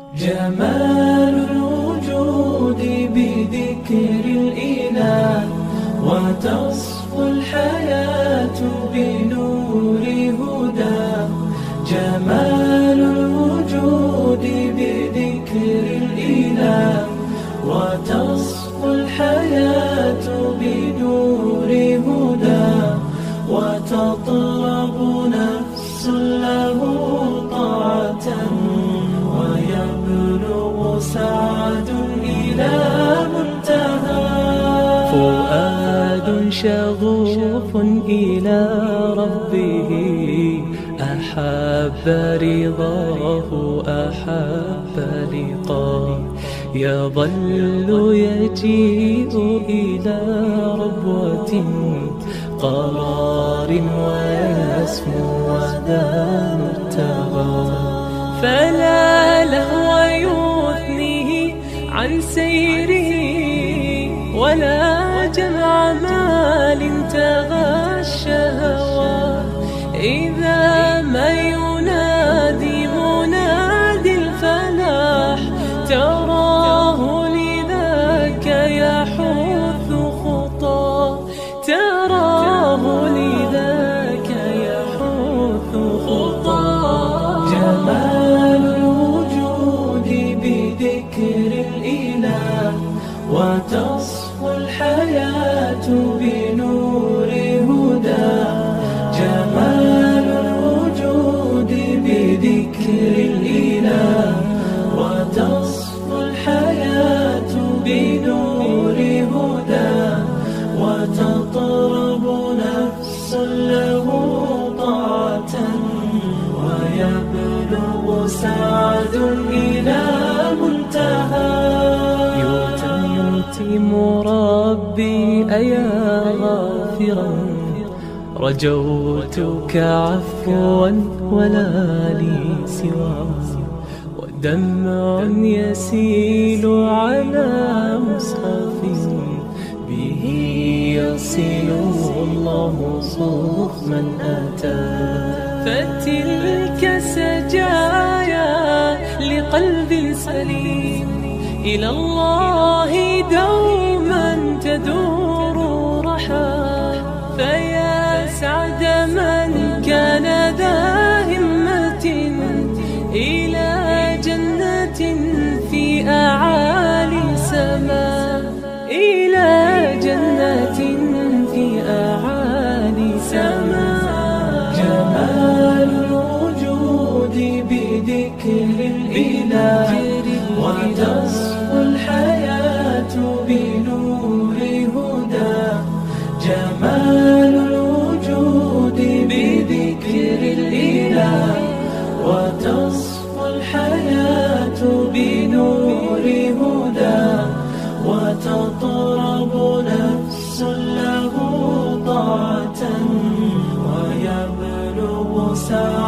جمال الوجود بذكر الإله، وتصفو الحياة بنور هداه. جمال الوجود بذكر الإله، وتصفو الحياة بنور هداه. وتطلب نفس له طاعة، ويبلغ سعد إلى منتهى. فؤاد شغوف إلى ربه، أحب رضاه أحب لقاه. يظل يجيء إلى ربوة قرار، ويسمو وذا مرتبى. فلا لهو يثنيه عن سيره، ولا جمع مال تغى الشهوات. إذا ما ينادي منادي الفلاح، تراه لذاك يحث خطاه. تراه لذاك يحث خطاه. جمال الوجود بذكر الإله، وتصفو الحياة بنور هداه. جمال الوجود بذكر الإله، وتصفو الحياة بنور هداه. وتطرب نفس له طاعة، ويبلغ سعد إلى منتهى. يتم ربي أيا غافرا، رجوتك عفوا ولا لي سواه. ودمع يسيل على مصحف، به يصل الله صوف من أتى. فتلك سجايا لقلب سليم، إلى الله دوما تدور رحاه. فيا سعد من كان ذا همة، إلى جنة في أعالي سماء. إلى جنة في أعالي سماء. جمال الوجود بذكر الإله، وتصفو الحياة بنور هداه. جمال الوجود بذكر الإله، وتصفو الحياة بنور هداه. وتطرب نفس له طاعة، ويبلغ سعد